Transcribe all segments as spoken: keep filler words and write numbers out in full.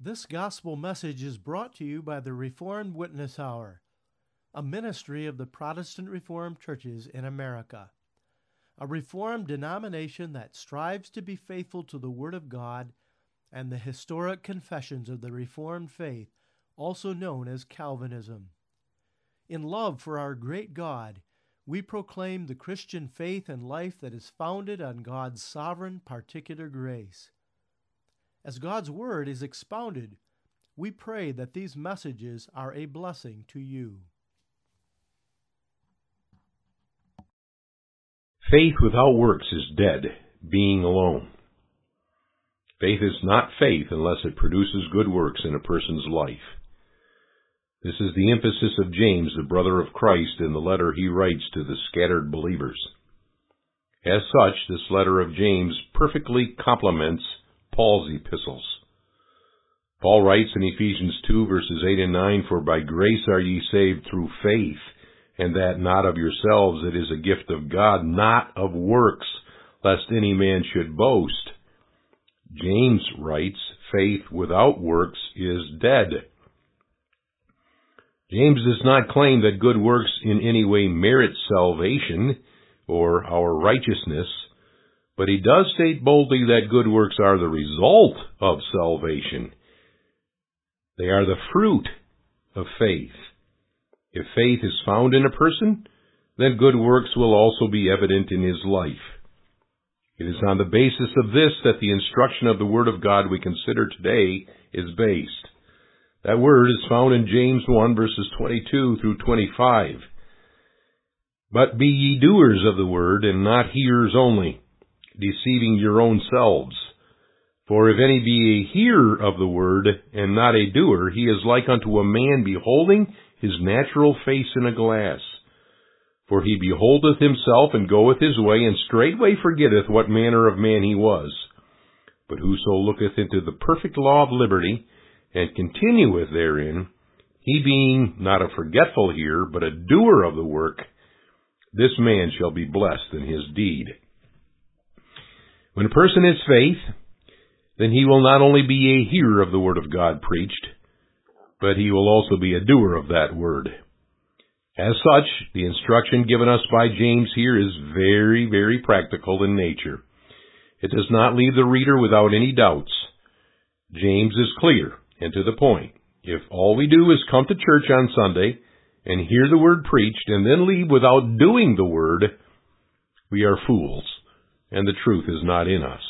This gospel message is brought to you by the Reformed Witness Hour, a ministry of the Protestant Reformed churches in America, a Reformed denomination that strives to be faithful to the Word of God and the historic confessions of the Reformed faith, also known as Calvinism. In love for our great God, we proclaim the Christian faith and life that is founded on God's sovereign particular grace. As God's Word is expounded, we pray that these messages are a blessing to you. Faith without works is dead, being alone. Faith is not faith unless it produces good works in a person's life. This is the emphasis of James, the brother of Christ, in the letter he writes to the scattered believers. As such, this letter of James perfectly complements Paul's epistles. Paul writes in Ephesians two, verses eight and nine, "For by grace are ye saved through faith, and that not of yourselves, it is a gift of God, not of works, lest any man should boast." James writes, faith without works is dead. James does not claim that good works in any way merit salvation or our righteousness, but he does state boldly that good works are the result of salvation. They are the fruit of faith. If faith is found in a person, then good works will also be evident in his life. It is on the basis of this that the instruction of the Word of God we consider today is based. That word is found in James one, verses twenty-two through twenty-five. "But be ye doers of the word, and not hearers only, deceiving your own selves. For if any be a hearer of the word, and not a doer, he is like unto a man beholding his natural face in a glass. For he beholdeth himself, and goeth his way, and straightway forgetteth what manner of man he was. But whoso looketh into the perfect law of liberty, and continueth therein, he being not a forgetful hearer, but a doer of the work, this man shall be blessed in his deed." When a person has faith, then he will not only be a hearer of the Word of God preached, but he will also be a doer of that Word. As such, the instruction given us by James here is very, very practical in nature. It does not leave the reader without any doubts. James is clear and to the point. If all we do is come to church on Sunday and hear the Word preached and then leave without doing the Word, we are fools, and the truth is not in us.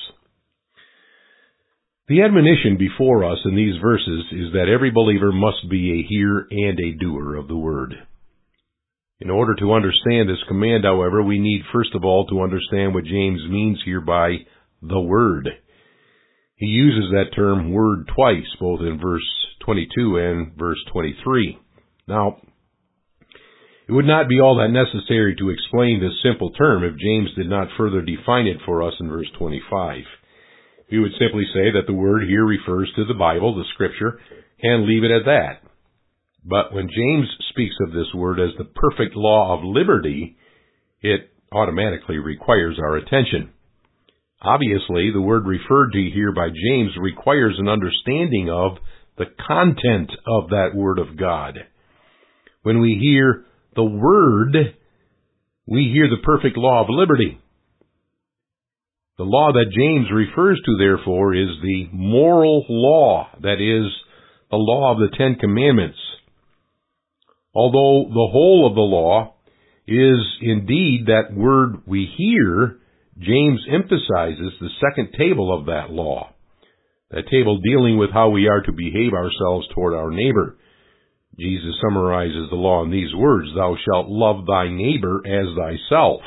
The admonition before us in these verses is that every believer must be a hearer and a doer of the Word. In order to understand this command, however, we need first of all to understand what James means here by the Word. He uses that term word twice, both in verse twenty-two and verse twenty-three. Now, it would not be all that necessary to explain this simple term if James did not further define it for us in verse twenty-five. He would simply say that the word here refers to the Bible, the Scripture, and leave it at that. But when James speaks of this word as the perfect law of liberty, it automatically requires our attention. Obviously, the word referred to here by James requires an understanding of the content of that Word of God. When we hear the Word, we hear the perfect law of liberty. The law that James refers to, therefore, is the moral law, that is, the law of the Ten Commandments. Although the whole of the law is indeed that word we hear, James emphasizes the second table of that law, that table dealing with how we are to behave ourselves toward our neighbor. Jesus summarizes the law in these words, "Thou shalt love thy neighbor as thyself."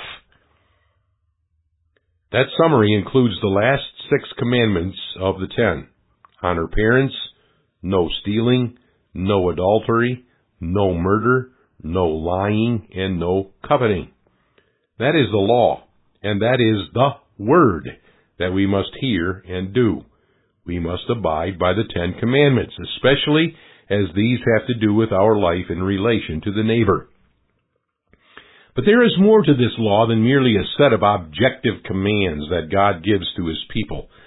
That summary includes the last six commandments of the ten. Honor parents, no stealing, no adultery, no murder, no lying, and no coveting. That is the law, and that is the Word that we must hear and do. We must abide by the Ten Commandments, especially as these have to do with our life in relation to the neighbor. But there is more to this law than merely a set of objective commands that God gives to His people.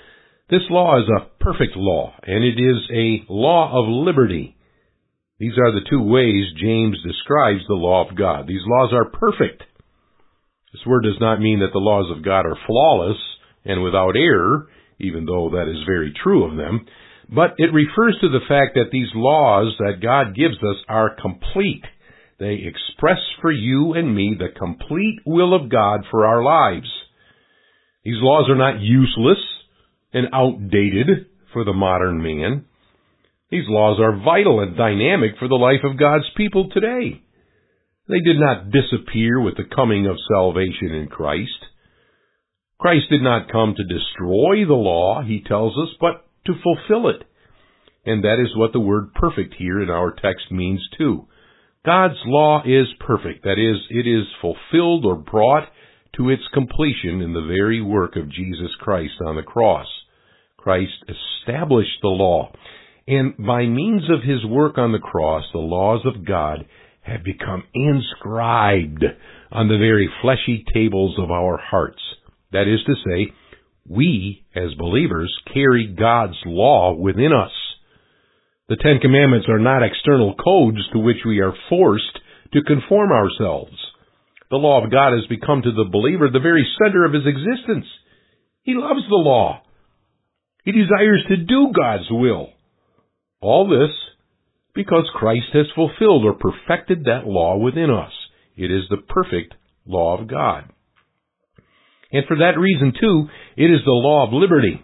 This law is a perfect law, and it is a law of liberty. These are the two ways James describes the law of God. These laws are perfect. This word does not mean that the laws of God are flawless and without error, even though that is very true of them, but it refers to the fact that these laws that God gives us are complete. They express for you and me the complete will of God for our lives. These laws are not useless and outdated for the modern man. These laws are vital and dynamic for the life of God's people today. They did not disappear with the coming of salvation in Christ. Christ did not come to destroy the law, he tells us, but to fulfill it. And that is what the word perfect here in our text means too. God's law is perfect. That is, it is fulfilled or brought to its completion in the very work of Jesus Christ on the cross. Christ established the law, and by means of his work on the cross, the laws of God have become inscribed on the very fleshy tables of our hearts. That is to say, we, as believers, carry God's law within us. The Ten Commandments are not external codes to which we are forced to conform ourselves. The law of God has become to the believer the very center of his existence. He loves the law. He desires to do God's will. All this because Christ has fulfilled or perfected that law within us. It is the perfect law of God. And for that reason, too, it is the law of liberty.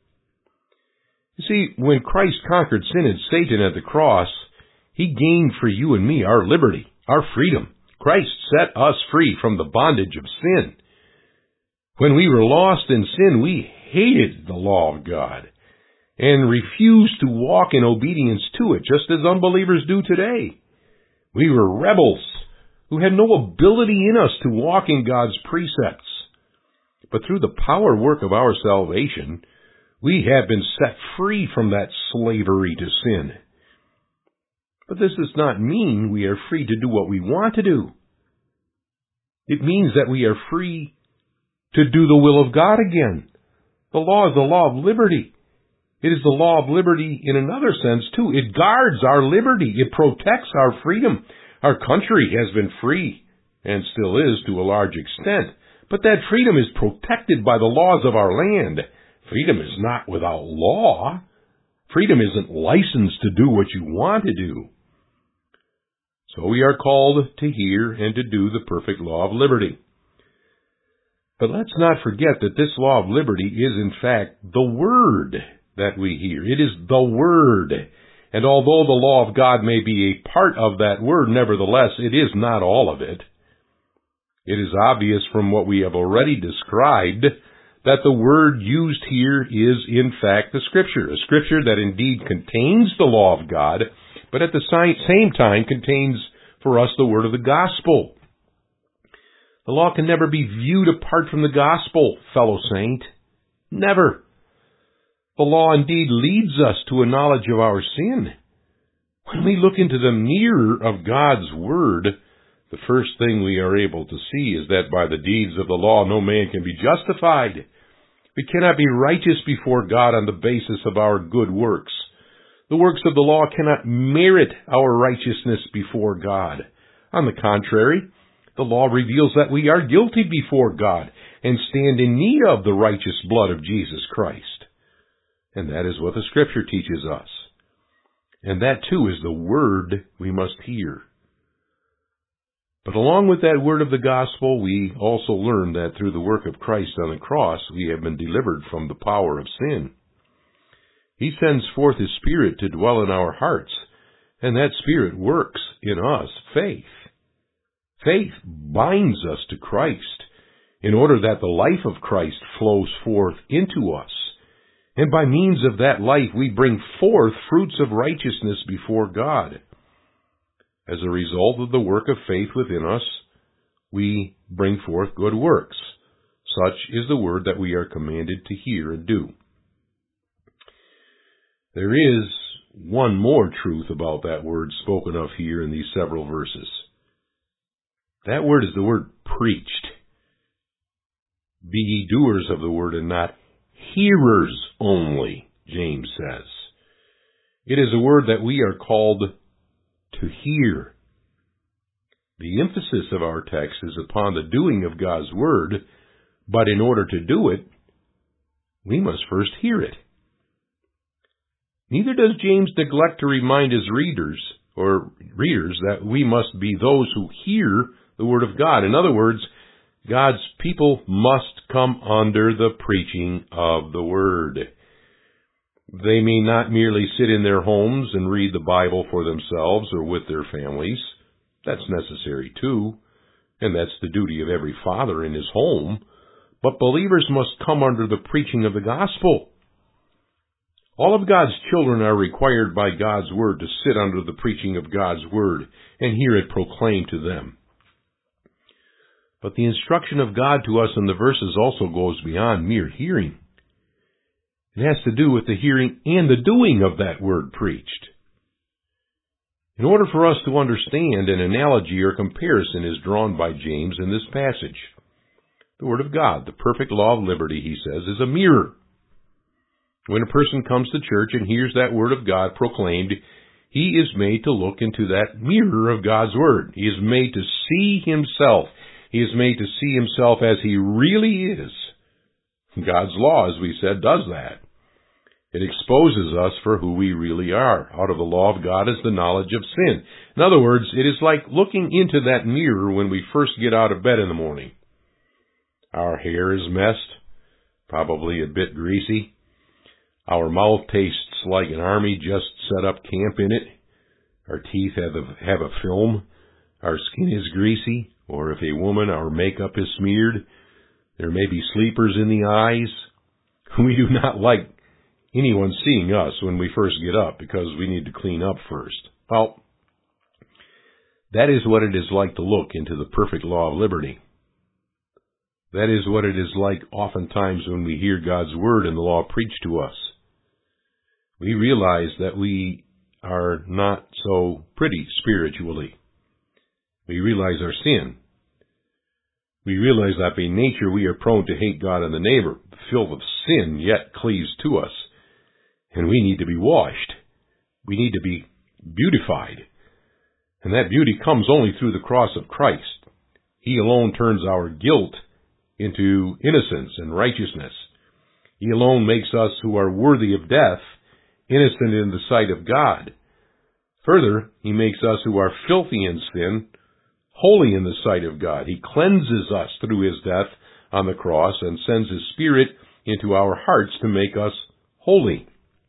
You see, when Christ conquered sin and Satan at the cross, he gained for you and me our liberty, our freedom. Christ set us free from the bondage of sin. When we were lost in sin, we hated the law of God and refused to walk in obedience to it, just as unbelievers do today. We were rebels who had no ability in us to walk in God's precepts. But through the power work of our salvation, we have been set free from that slavery to sin. But this does not mean we are free to do what we want to do. It means that we are free to do the will of God again. The law is the law of liberty. It is the law of liberty in another sense, too. It guards our liberty. It protects our freedom. Our country has been free, and still is to a large extent. But that freedom is protected by the laws of our land. Freedom is not without law. Freedom isn't licensed to do what you want to do. So we are called to hear and to do the perfect law of liberty. But let's not forget that this law of liberty is in fact the Word that we hear. It is the Word. And although the law of God may be a part of that Word, nevertheless, it is not all of it. It is obvious from what we have already described that the word used here is in fact the Scripture, a Scripture that indeed contains the law of God, but at the same time contains for us the word of the gospel. The law can never be viewed apart from the gospel, fellow saint. Never. The law indeed leads us to a knowledge of our sin. When we look into the mirror of God's word, the first thing we are able to see is that by the deeds of the law no man can be justified. We cannot be righteous before God on the basis of our good works. The works of the law cannot merit our righteousness before God. On the contrary, the law reveals that we are guilty before God and stand in need of the righteous blood of Jesus Christ. And that is what the Scripture teaches us. And that too is the word we must hear. But along with that word of the gospel, we also learn that through the work of Christ on the cross, we have been delivered from the power of sin. He sends forth His Spirit to dwell in our hearts, and that Spirit works in us faith. Faith binds us to Christ in order that the life of Christ flows forth into us. And by means of that life, we bring forth fruits of righteousness before God. As a result of the work of faith within us, we bring forth good works. Such is the word that we are commanded to hear and do. There is one more truth about that word spoken of here in these several verses. That word is the word preached. Be ye doers of the word and not hearers only, James says. It is a word that we are called to hear. The emphasis of our text is upon the doing of God's word, but in order to do it, we must first hear it. Neither does James neglect to remind his readers or readers that we must be those who hear the word of God. In other words, God's people must come under the preaching of the word. They may not merely sit in their homes and read the Bible for themselves or with their families. That's necessary too, and that's the duty of every father in his home. But believers must come under the preaching of the gospel. All of God's children are required by God's word to sit under the preaching of God's word and hear it proclaimed to them. But the instruction of God to us in the verses also goes beyond mere hearing. It has to do with the hearing and the doing of that word preached. In order for us to understand, an analogy or comparison is drawn by James in this passage. The Word of God, the perfect law of liberty, he says, is a mirror. When a person comes to church and hears that Word of God proclaimed, he is made to look into that mirror of God's Word. He is made to see himself. He is made to see himself as he really is. God's law, as we said, does that. It exposes us for who we really are. Out of the law of God is the knowledge of sin. In other words, it is like looking into that mirror when we first get out of bed in the morning. Our hair is messed, probably a bit greasy. Our mouth tastes like an army just set up camp in it. Our teeth have a, have a film. Our skin is greasy, or if a woman, our makeup is smeared. There may be sleepers in the eyes. We do not like anyone seeing us when we first get up because we need to clean up first. Well, that is what it is like to look into the perfect law of liberty. That is what it is like oftentimes when we hear God's word and the law preached to us. We realize that we are not so pretty spiritually. We realize our sin. We realize that by nature we are prone to hate God and the neighbor. The filth of sin yet cleaves to us. And we need to be washed. We need to be beautified. And that beauty comes only through the cross of Christ. He alone turns our guilt into innocence and righteousness. He alone makes us who are worthy of death innocent in the sight of God. Further, he makes us who are filthy in sin holy in the sight of God. He cleanses us through his death on the cross and sends his Spirit into our hearts to make us holy.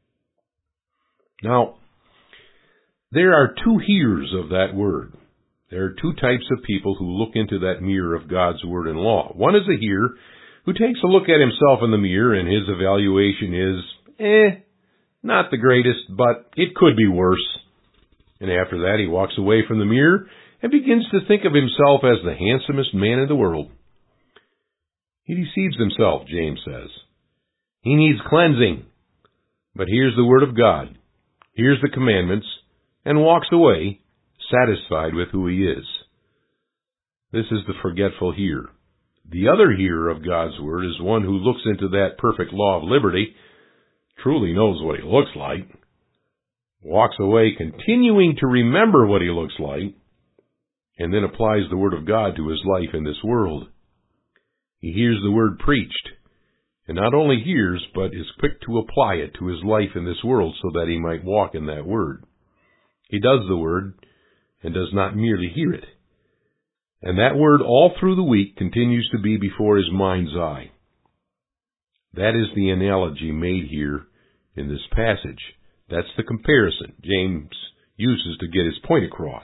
Now, there are two hearers of that word. There are two types of people who look into that mirror of God's word and law. One is a hearer who takes a look at himself in the mirror and his evaluation is, eh, not the greatest, but it could be worse. And after that he walks away from the mirror and begins to think of himself as the handsomest man in the world. He deceives himself, James says. He needs cleansing. But here's the word of God. Here's the commandments, and walks away satisfied with who he is. This is the forgetful hearer. The other hearer of God's word is one who looks into that perfect law of liberty, truly knows what he looks like, walks away continuing to remember what he looks like, and then applies the word of God to his life in this world. He hears the word preached, and not only hears, but is quick to apply it to his life in this world so that he might walk in that word. He does the word and does not merely hear it. And that word all through the week continues to be before his mind's eye. That is the analogy made here in this passage. That's the comparison James uses to get his point across.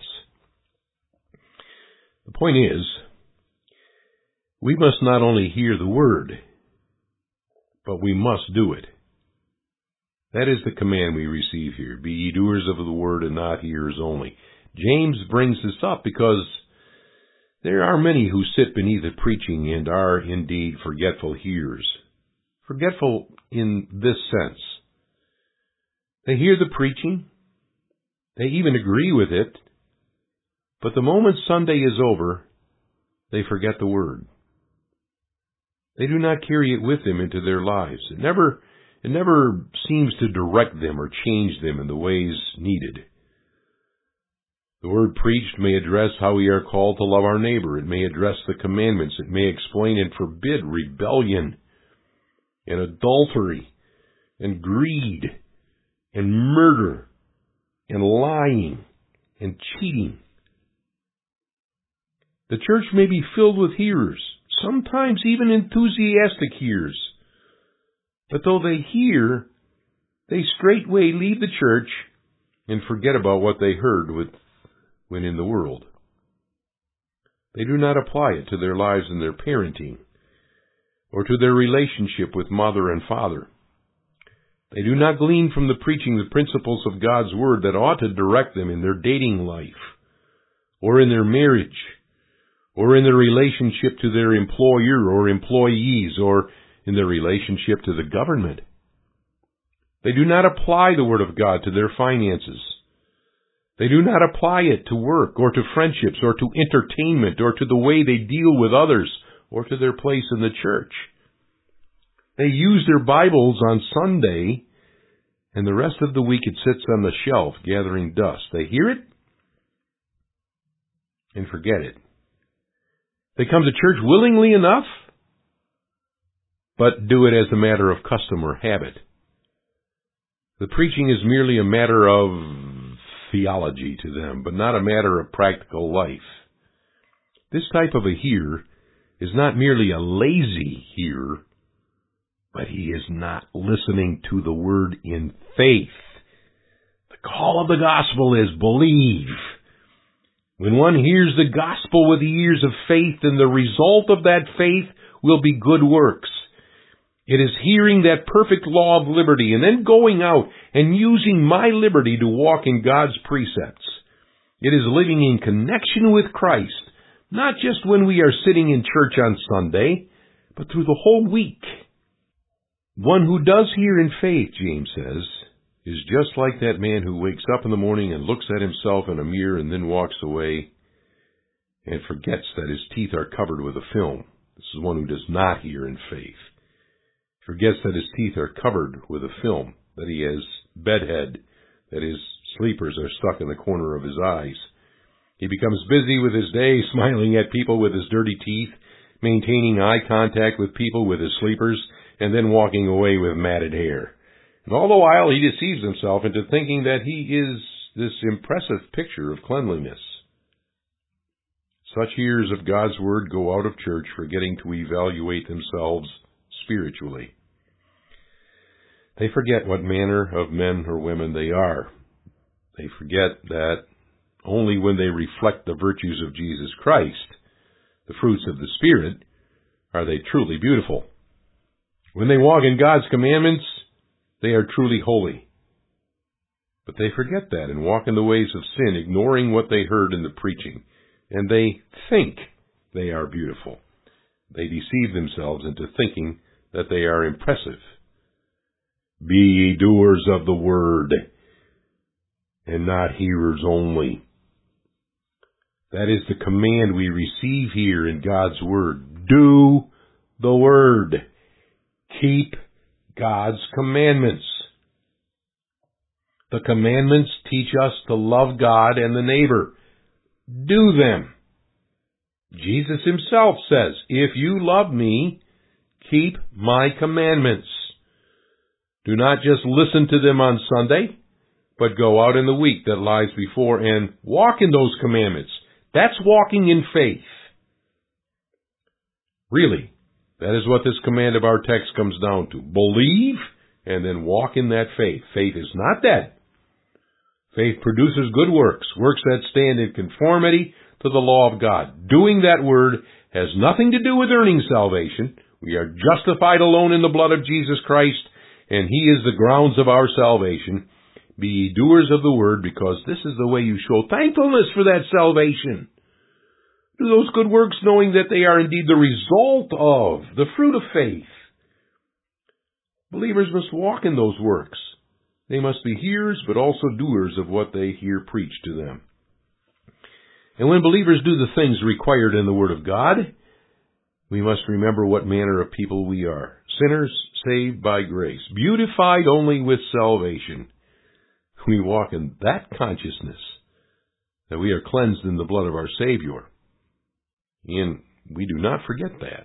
The point is, we must not only hear the word, but we must do it. That is the command we receive here. Be ye doers of the word and not hearers only. James brings this up because there are many who sit beneath the preaching and are indeed forgetful hearers. Forgetful in this sense. They hear the preaching. They even agree with it. But the moment Sunday is over, they forget the word. They do not carry it with them into their lives. It never, It never seems to direct them or change them in the ways needed. The word preached may address how we are called to love our neighbor. It may address the commandments. It may explain and forbid rebellion and adultery and greed and murder and lying and cheating. The church may be filled with hearers, sometimes even enthusiastic hearers. But though they hear, they straightway leave the church and forget about what they heard with, when in the world. They do not apply it to their lives and their parenting, or to their relationship with mother and father. They do not glean from the preaching the principles of God's Word that ought to direct them in their dating life, or in their marriage, or in their relationship to their employer or employees, or in their relationship to the government. They do not apply the Word of God to their finances. They do not apply it to work, or to friendships, or to entertainment, or to the way they deal with others, or to their place in the church. They use their Bibles on Sunday, and the rest of the week it sits on the shelf gathering dust. They hear it and forget it. They come to church willingly enough, but do it as a matter of custom or habit. The preaching is merely a matter of theology to them, but not a matter of practical life. This type of a hearer is not merely a lazy hearer, but he is not listening to the Word in faith. The call of the gospel is believe. When one hears the gospel with the ears of faith, then the result of that faith will be good works. It is hearing that perfect law of liberty and then going out and using my liberty to walk in God's precepts. It is living in connection with Christ, not just when we are sitting in church on Sunday, but through the whole week. One who does hear in faith, James says, is just like that man who wakes up in the morning and looks at himself in a mirror and then walks away and forgets that his teeth are covered with a film. This is one who does not hear in faith. Forgets that his teeth are covered with a film, that he has bedhead, that his sleepers are stuck in the corner of his eyes. He becomes busy with his day, smiling at people with his dirty teeth, maintaining eye contact with people with his sleepers, and then walking away with matted hair. And all the while he deceives himself into thinking that he is this impressive picture of cleanliness. Such hearers of God's Word go out of church forgetting to evaluate themselves spiritually. They forget what manner of men or women they are. They forget that only when they reflect the virtues of Jesus Christ, the fruits of the Spirit, are they truly beautiful. When they walk in God's commandments, they are truly holy. But they forget that and walk in the ways of sin, ignoring what they heard in the preaching. And they think they are beautiful. They deceive themselves into thinking that they are impressive. Be ye doers of the word, and not hearers only. That is the command we receive here in God's Word. Do the Word. Keep God's commandments. The commandments teach us to love God and the neighbor. Do them. Jesus himself says, if you love me, keep my commandments. Do not just listen to them on Sunday, but go out in the week that lies before and walk in those commandments. That's walking in faith. Really, that is what this command of our text comes down to. Believe and then walk in that faith. Faith is not dead. Faith produces good works, works that stand in conformity to the law of God. Doing that word has nothing to do with earning salvation. We are justified alone in the blood of Jesus Christ, and He is the grounds of our salvation. Be ye doers of the word, because this is the way you show thankfulness for that salvation. Do those good works knowing that they are indeed the result of the fruit of faith. Believers must walk in those works. They must be hearers, but also doers of what they hear preached to them. And when believers do the things required in the Word of God, we must remember what manner of people we are. Sinners saved by grace, beautified only with salvation. We walk in that consciousness that we are cleansed in the blood of our Savior. And we do not forget that.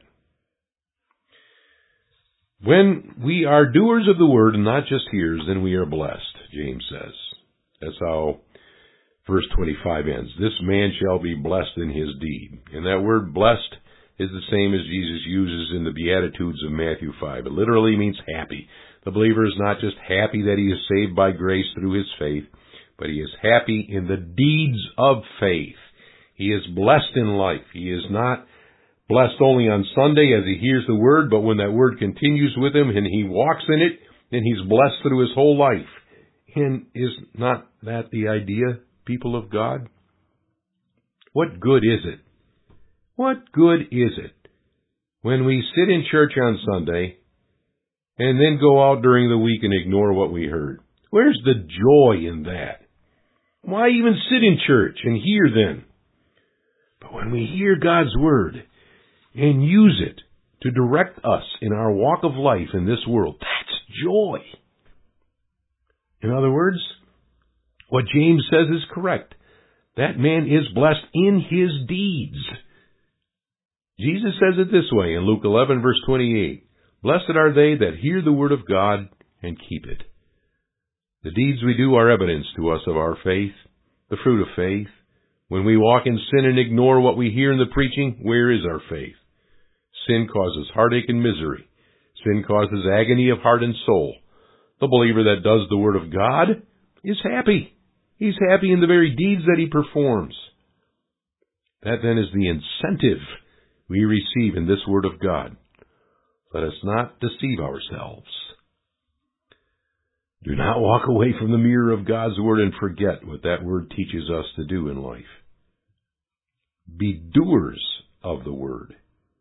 When we are doers of the word and not just hearers, then we are blessed, James says. That's how verse twenty-five ends. This man shall be blessed in his deed. And that word blessed is the same as Jesus uses in the Beatitudes of Matthew five. It literally means happy. The believer is not just happy that he is saved by grace through his faith, but he is happy in the deeds of faith. He is blessed in life. He is not blessed only on Sunday as he hears the word, but when that word continues with him and he walks in it, then he's blessed through his whole life. And is not that the idea, people of God? What good is it? What good is it when we sit in church on Sunday and then go out during the week and ignore what we heard? Where's the joy in that? Why even sit in church and hear then? But when we hear God's word and use it to direct us in our walk of life in this world, that's joy. In other words, what James says is correct. That man is blessed in his deeds. Jesus says it this way in Luke eleven, verse twenty-eight. Blessed are they that hear the word of God and keep it. The deeds we do are evidence to us of our faith, the fruit of faith. When we walk in sin and ignore what we hear in the preaching, where is our faith? Sin causes heartache and misery. Sin causes agony of heart and soul. The believer that does the word of God is happy. He's happy in the very deeds that he performs. That then is the incentive we receive in this word of God. Let us not deceive ourselves. Do not walk away from the mirror of God's word and forget what that word teaches us to do in life. Be doers of the word,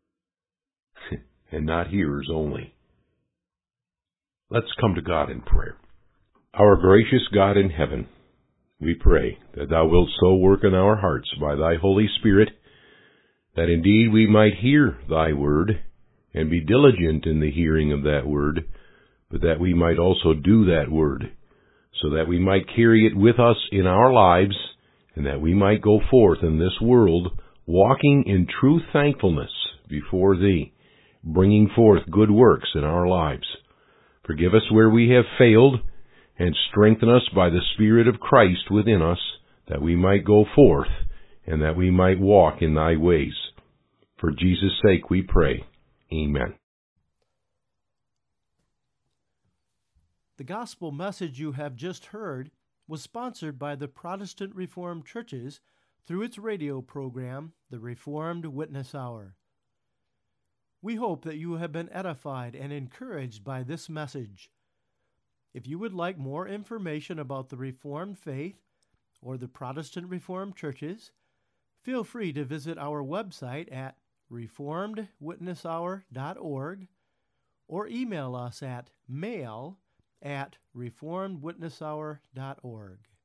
and not hearers only. Let's come to God in prayer. Our gracious God in heaven, we pray that Thou wilt so work in our hearts by Thy Holy Spirit that indeed we might hear Thy word and be diligent in the hearing of that word, but that we might also do that word, so that we might carry it with us in our lives, and that we might go forth in this world walking in true thankfulness before Thee, bringing forth good works in our lives. Forgive us where we have failed, and strengthen us by the Spirit of Christ within us, that we might go forth, and that we might walk in Thy ways. For Jesus' sake we pray. Amen. The gospel message you have just heard was sponsored by the Protestant Reformed Churches through its radio program, The Reformed Witness Hour. We hope that you have been edified and encouraged by this message. If you would like more information about the Reformed faith or the Protestant Reformed Churches, feel free to visit our website at reformed witness hour dot org or email us at mail at reformed witness hour dot org.